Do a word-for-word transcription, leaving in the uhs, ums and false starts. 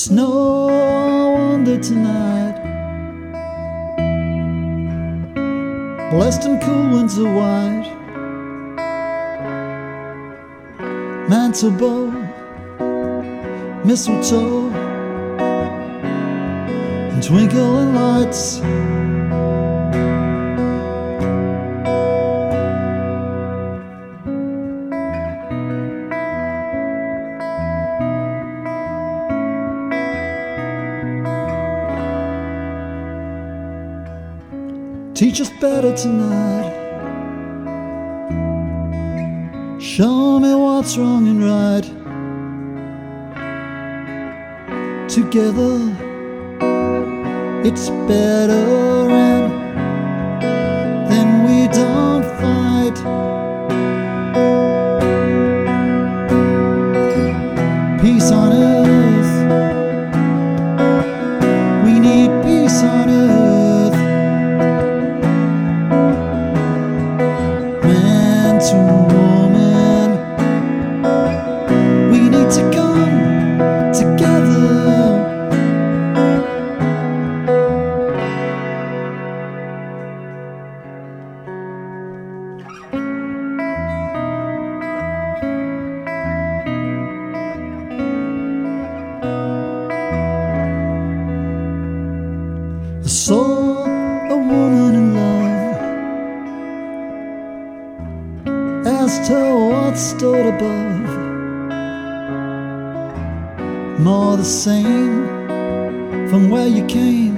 snow, I wonder tonight. Blessed and cool winds are white. Mantle bow, mistletoe, and twinkling lights. Teach us better tonight. Show me what's wrong and right. Together it's better, and then we don't fight. Peace on earth. We need peace on earth. Man to woman, we need to come together. I saw a woman in love, asked her what stood above. More the same from where you came.